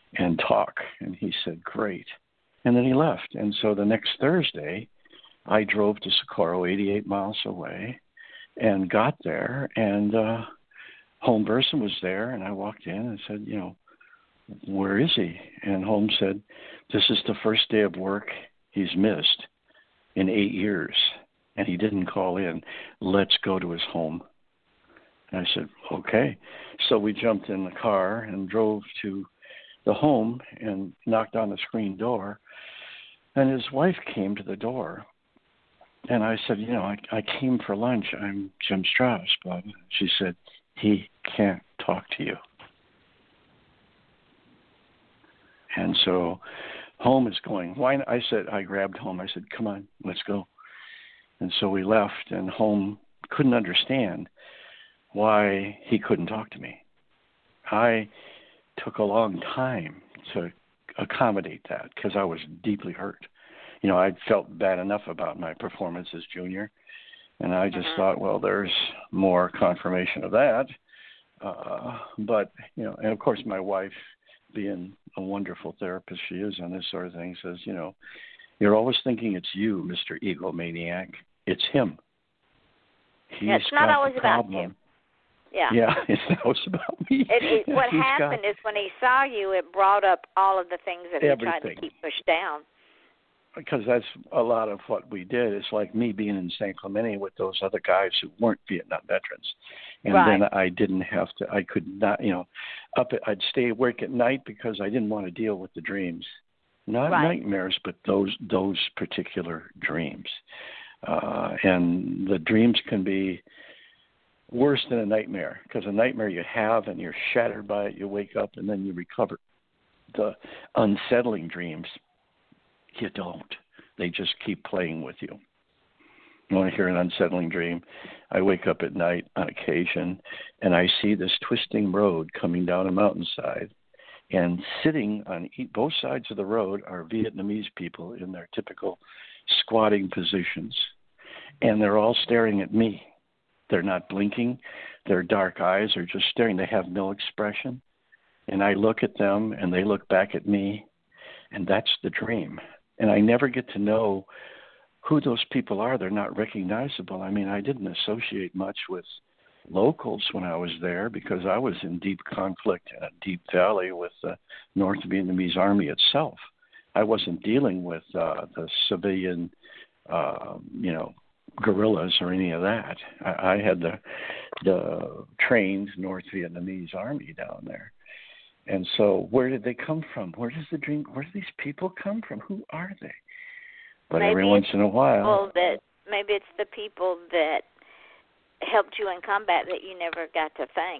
and talk. And he said, great. And then he left. And so the next Thursday, I drove to Socorro, 88 miles away, and got there, and Holm Berson was there, and I walked in and said, where is he? And Holm said, this is the first day of work he's missed in 8 years, and he didn't call in. Let's go to his home. And I said, okay. So we jumped in the car and drove to the home and knocked on the screen door, and his wife came to the door. And I said, I came for lunch. I'm Jim Strauss, blah, blah. She said, he can't talk to you. And so Holm is going, why not? I grabbed Holm. I said, come on, let's go. And so we left, and Holm couldn't understand why he couldn't talk to me. I took a long time to accommodate that because I was deeply hurt. I'd felt bad enough about my performance as junior, and I just thought, well, there's more confirmation of that. But, and of course my wife, being a wonderful therapist she is on this sort of thing, says, you're always thinking it's you, Mr. Egomaniac. It's him. It's not always about you. Yeah, it's always about me. What happened is when he saw you, it brought up all of the things that he tried to keep pushed down. Because that's a lot of what we did. It's like me being in San Clemente with those other guys who weren't Vietnam veterans. And then I didn't have to, I could not, I'd stay awake at night because I didn't want to deal with the dreams. Not nightmares, but those particular dreams. And the dreams can be worse than a nightmare, because a nightmare you have and you're shattered by it, you wake up and then you recover. The unsettling dreams, you don't. They just keep playing with you. You want to hear an unsettling dream? I wake up at night on occasion, and I see this twisting road coming down a mountainside, and sitting on both sides of the road are Vietnamese people in their typical squatting positions, and they're all staring at me. They're not blinking. Their dark eyes are just staring. They have no expression. And I look at them, and they look back at me, and that's the dream. And I never get to know who those people are. They're not recognizable. I mean, I didn't associate much with locals when I was there because I was in deep conflict in a deep valley with the North Vietnamese Army itself. I wasn't dealing with the civilian, guerrillas or any of that. I had the trained North Vietnamese Army down there. And so where did they come from? Where do these people come from? Who are they? But maybe every once in a while. Maybe it's the people that helped you in combat that you never got to thank.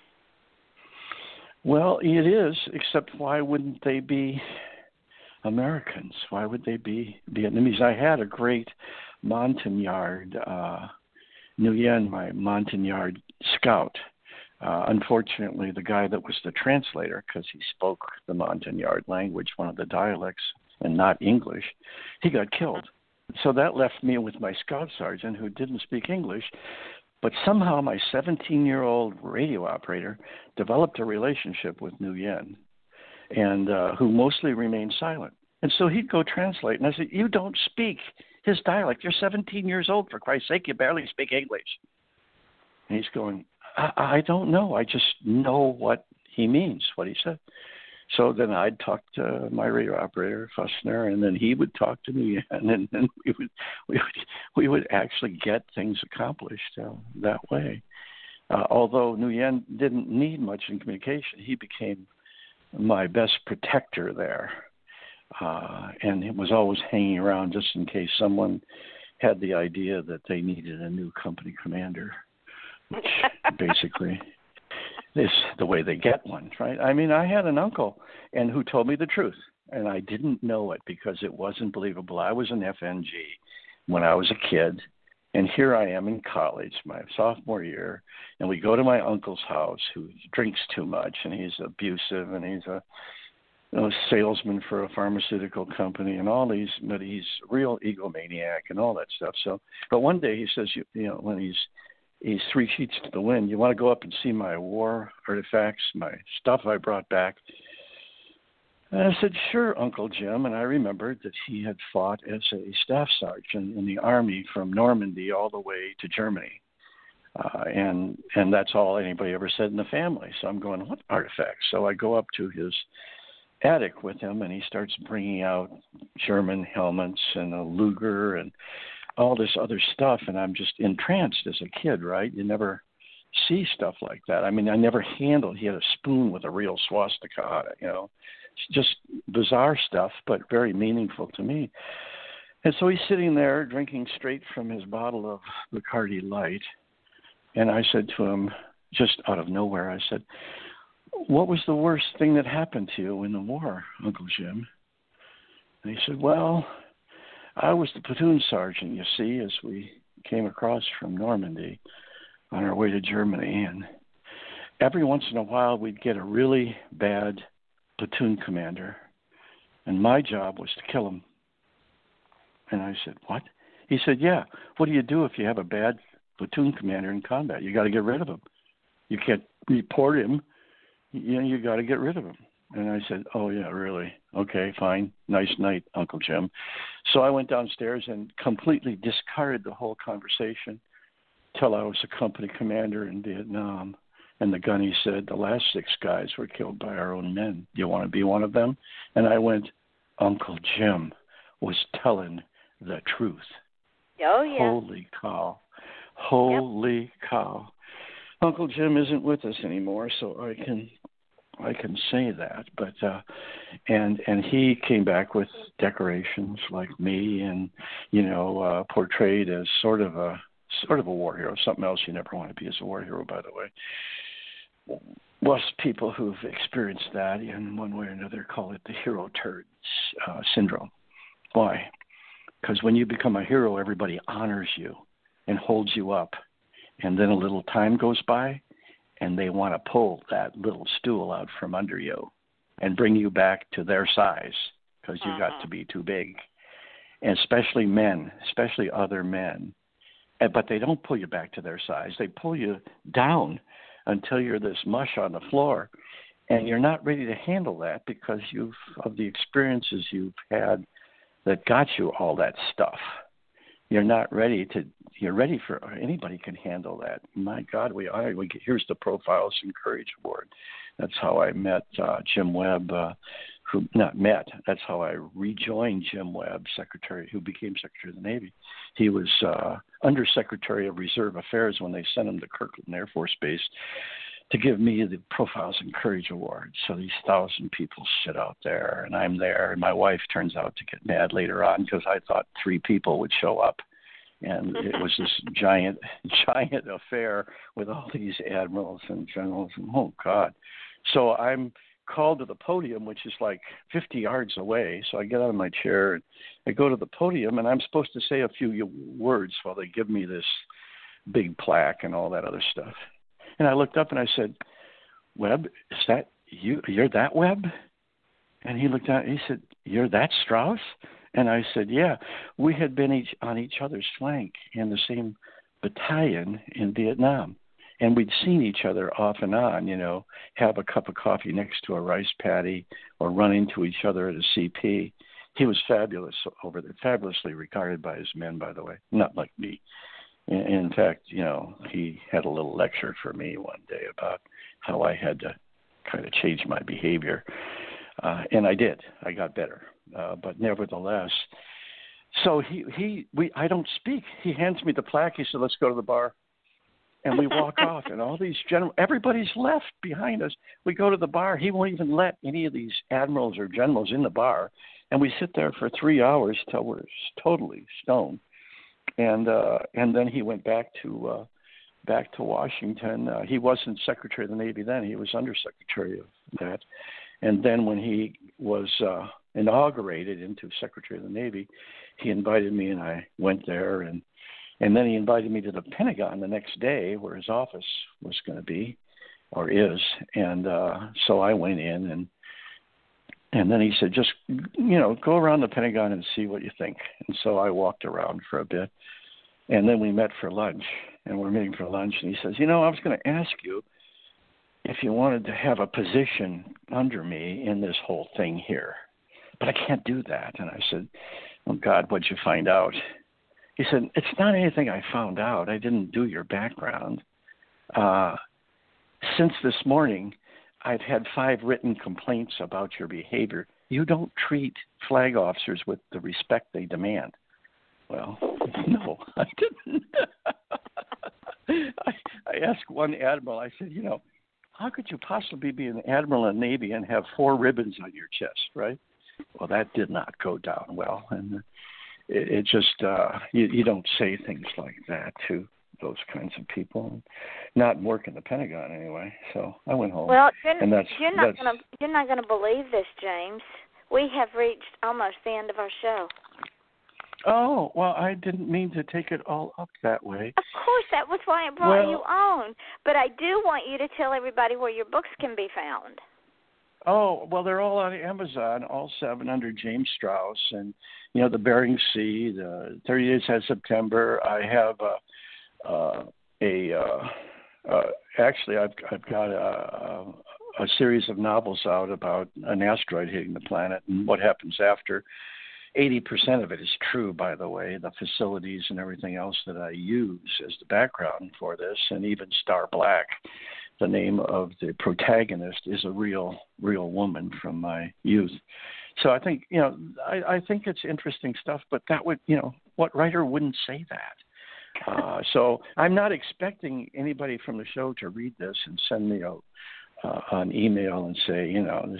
Well, it is, except why wouldn't they be Americans? Why would they be Vietnamese? I had a great Montagnard, Nguyen, my Montagnard scout. Unfortunately, the guy that was the translator, because he spoke the Montagnard language, one of the dialects, and not English, he got killed. So that left me with my scout sergeant who didn't speak English, but somehow my 17-year-old radio operator developed a relationship with Nguyen, and who mostly remained silent. And so he'd go translate, and I said, you don't speak his dialect. You're 17 years old, for Christ's sake. You barely speak English. And he's going, I don't know. I just know what he means, what he said. So then I'd talk to my radio operator, Fussner, and then he would talk to me, and then we would actually get things accomplished that way. Although Nguyen didn't need much in communication, he became my best protector there, and he was always hanging around just in case someone had the idea that they needed a new company commander, which basically is the way they get one, right? I mean, I had an uncle who told me the truth, and I didn't know it because it wasn't believable. I was an FNG when I was a kid, and here I am in college, my sophomore year, and we go to my uncle's house who drinks too much, and he's abusive, and he's a salesman for a pharmaceutical company and all these, but he's a real egomaniac and all that stuff. So, but one day he says, when he's 3 sheets to the wind, you want to go up and see my war artifacts, my stuff I brought back? And I said, sure, Uncle Jim. And I remembered that he had fought as a staff sergeant in the Army from Normandy all the way to Germany. And that's all anybody ever said in the family. So I'm going, what artifacts? So I go up to his attic with him, and he starts bringing out German helmets and a Luger and all this other stuff. And I'm just entranced as a kid, right? You never see stuff like that. I mean, I never handled. He had a spoon with a real swastika on it, It's just bizarre stuff, but very meaningful to me. And so he's sitting there drinking straight from his bottle of Bacardi Light. And I said to him, just out of nowhere, I said, what was the worst thing that happened to you in the war, Uncle Jim? And he said, well, I was the platoon sergeant, you see, as we came across from Normandy on our way to Germany. And every once in a while, we'd get a really bad platoon commander, and my job was to kill him. And I said, what? He said, yeah, what do you do if you have a bad platoon commander in combat? You got to get rid of him. You can't report him. You got to get rid of him. And I said, oh, yeah, really? Okay, fine. Nice night, Uncle Jim. So I went downstairs and completely discarded the whole conversation till I was a company commander in Vietnam. And the gunny said, the last 6 guys were killed by our own men. Do you want to be one of them? And I went, Uncle Jim was telling the truth. Oh, yeah. Holy cow. Holy cow. Uncle Jim isn't with us anymore, so I can say that. But and he came back with decorations like me, and portrayed as sort of a war hero, something else you never want to be as a war hero, by the way. Most people who've experienced that in one way or another call it the hero turds syndrome. Why? Because when you become a hero, everybody honors you and holds you up. And then a little time goes by, and they want to pull that little stool out from under you and bring you back to their size because you got to be too big. And especially men, especially other men. But they don't pull you back to their size. They pull you down until you're this mush on the floor. And you're not ready to handle that because of the experiences you've had that got you all that stuff. You're not ready for anybody can handle that. My God, here's the Profiles in Courage Award. That's how I met Jim Webb, that's how I rejoined Jim Webb, who became Secretary of the Navy. He was Undersecretary of Reserve Affairs when they sent him to Kirtland Air Force Base to give me the Profiles in Courage Award. So these 1,000 people sit out there, and I'm there. And my wife turns out to get mad later on because I thought 3 people would show up. And it was this giant affair with all these admirals and generals. And, oh, God. So I'm called to the podium, which is like 50 yards away. So I get out of my chair, and I go to the podium, and I'm supposed to say a few words while they give me this big plaque and all that other stuff. And I looked up and I said, Webb, is that you? You're that Webb? And he looked at me, he said, you're that Strauss? And I said, yeah. We had been on each other's flank in the same battalion in Vietnam. And we'd seen each other off and on, have a cup of coffee next to a rice paddy or run into each other at a CP. He was fabulous over there, fabulously regarded by his men, by the way, not like me. In fact, he had a little lecture for me one day about how I had to kind of change my behavior. And I did. I got better. But nevertheless, so I don't speak. He hands me the plaque. He said, let's go to the bar. And we walk off, and all these everybody's left behind us. We go to the bar. He won't even let any of these admirals or generals in the bar. And we sit there for 3 hours till we're totally stoned. And then he went back to Washington. He wasn't Secretary of the Navy then. He was Undersecretary of that. And then when he was inaugurated into Secretary of the Navy, he invited me, and I went there. And then he invited me to the Pentagon the next day, where his office was going to be, or is. And so I went in, and then he said, just, go around the Pentagon and see what you think. And so I walked around for a bit, and then we met for lunch, and we're meeting for lunch. And he says, I was going to ask you, if you wanted to have a position under me in this whole thing here. But I can't do that. And I said, oh, God, what'd you find out? He said, it's not anything I found out. I didn't do your background. Since this morning, I've had 5 written complaints about your behavior. You don't treat flag officers with the respect they demand. Well, no, I didn't. I asked one admiral, I said, how could you possibly be an admiral in the Navy and have 4 ribbons on your chest, right? Well, that did not go down well. And it just, you don't say things like that to those kinds of people. Not work in the Pentagon anyway. So I went home. Well, you're not going to believe this, James. We have reached almost the end of our show. Oh, well, I didn't mean to take it all up that way. Of course, that was why I brought you on. But I do want you to tell everybody where your books can be found. Oh, well, they're all on Amazon, all 7 under James Strauss. And, the Bering Sea, the 30 Days of September. I have actually, I've got a series of novels out about an asteroid hitting the planet and what happens after. 80% of it is true, by the way, the facilities and everything else that I use as the background for this, and even Star Black, the name of the protagonist, is a real woman from my youth. So I think, I think it's interesting stuff, but that would, what writer wouldn't say that? So I'm not expecting anybody from the show to read this and send me an email and say,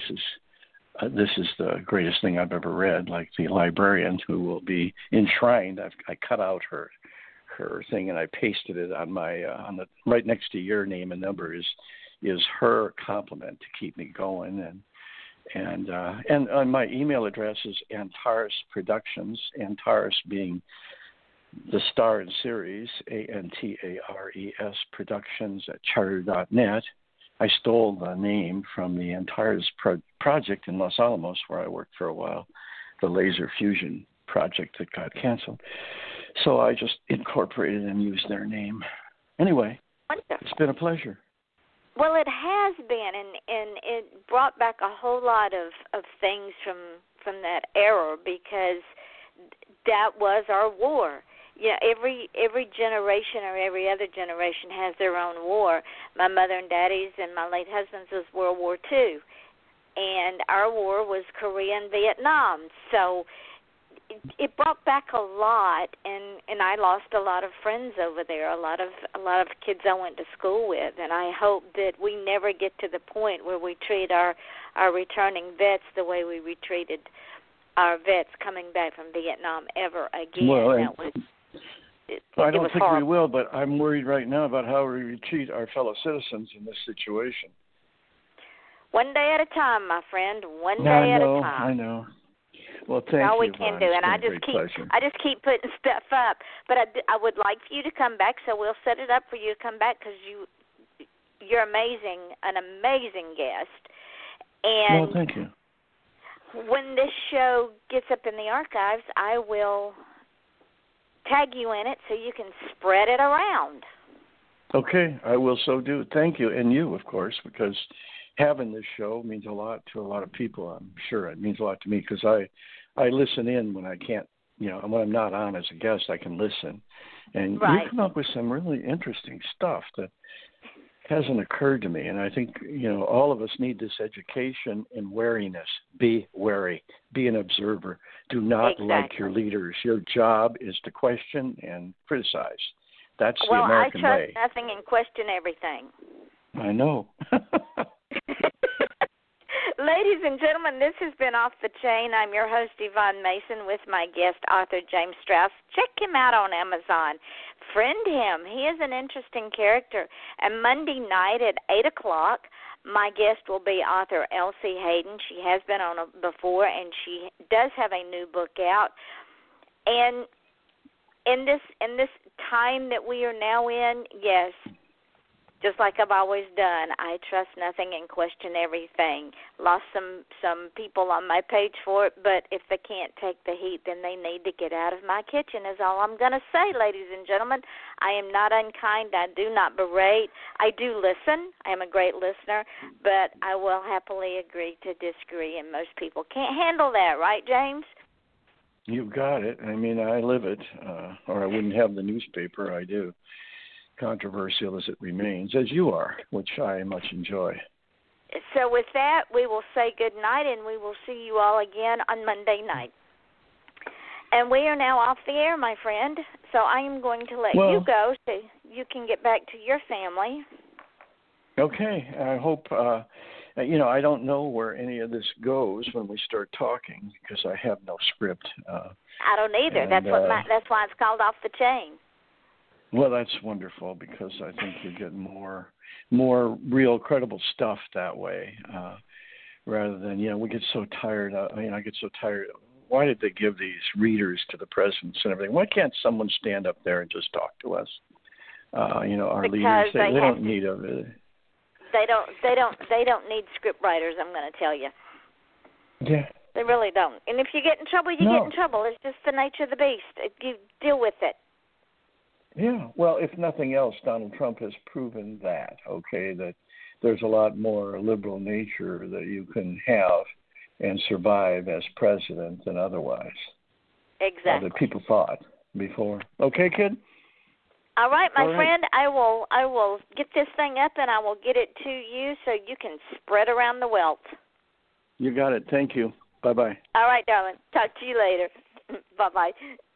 this is the greatest thing I've ever read, like the librarian who will be enshrined. I cut out her thing and I pasted it on my on the right next to your name and number is her compliment to keep me going, and on my email address is Antares Productions, Antares being the star in series, ANTARES Productions at charter.net. I stole the name from the Antares project in Los Alamos, where I worked for a while, the laser fusion project that got canceled. So I just incorporated and used their name. Anyway, Wonderful. It's been a pleasure. Well, it has been, and it brought back a whole lot of things from that era, because that was our war. Yeah, every generation or every other generation has their own war. My mother and daddy's and my late husband's was World War II, and our war was Korea and Vietnam. So it brought back a lot, and I lost a lot of friends over there, a lot of kids I went to school with, and I hope that we never get to the point where we treat our returning vets the way we treated our vets coming back from Vietnam ever again. Well, I don't think we will, but I'm worried right now about how we treat our fellow citizens in this situation. One day at a time, my friend. One day at a time. I know. Well, thank you. All we can do, and I just keep putting stuff up. But I would like for you to come back, so we'll set it up for you to come back, because you're amazing, an amazing guest. And well, thank you. When this show gets up in the archives, I will tag you in it so you can spread it around. Okay, I will so do. Thank you, and you, of course, because having this show means a lot to a lot of people. I'm sure it means a lot to me, because I listen in when I can't, when I'm not on as a guest, I can listen. And right. You come up with some really interesting stuff that hasn't occurred to me. And I think, all of us need this education in wariness. Be wary. Be an observer. Do not like your leaders. Your job is to question and criticize. That's the American way. Well, I trust nothing and question everything. I know. Ladies and gentlemen, this has been Off the Chain. I'm your host, Yvonne Mason, with my guest, author James Strauss. Check him out on Amazon. Friend him. He is an interesting character. And Monday night at 8 o'clock, my guest will be author Elsie Hayden. She has been on before, and she does have a new book out. And in this time that we are now in, yes, just like I've always done. I trust nothing and question everything. Lost some people on my page for it, but if they can't take the heat, then they need to get out of my kitchen is all I'm going to say, ladies and gentlemen. I am not unkind. I do not berate. I do listen. I am a great listener, but I will happily agree to disagree, and most people can't handle that, right, James? You've got it. I mean, I live it, or I wouldn't have the newspaper. I do. Controversial as it remains, as you are, which I much enjoy. So with that, we will say good night, and we will see you all again on Monday night. And we are now off the air, my friend, so I am going to let you go so you can get back to your family. Okay. I hope, I don't know where any of this goes when we start talking because I have no script. I don't either. That's why it's called Off the Chain. Well, that's wonderful because I think you get more real, credible stuff that way, rather than we get so tired. I get so tired. Why did they give these readers to the presidents and everything? Why can't someone stand up there and just talk to us? Our because leaders they don't need a. They don't need script writers. I'm going to tell you. Yeah. They really don't. And if you get in trouble, you get in trouble. It's just the nature of the beast. You deal with it. Yeah, well, if nothing else, Donald Trump has proven that, that there's a lot more liberal nature that you can have and survive as president than otherwise. Exactly. That people thought before. Okay, kid? All right, my friend, I will get this thing up and I will get it to you so you can spread around the wealth. You got it. Thank you. Bye-bye. All right, darling. Talk to you later. Bye-bye.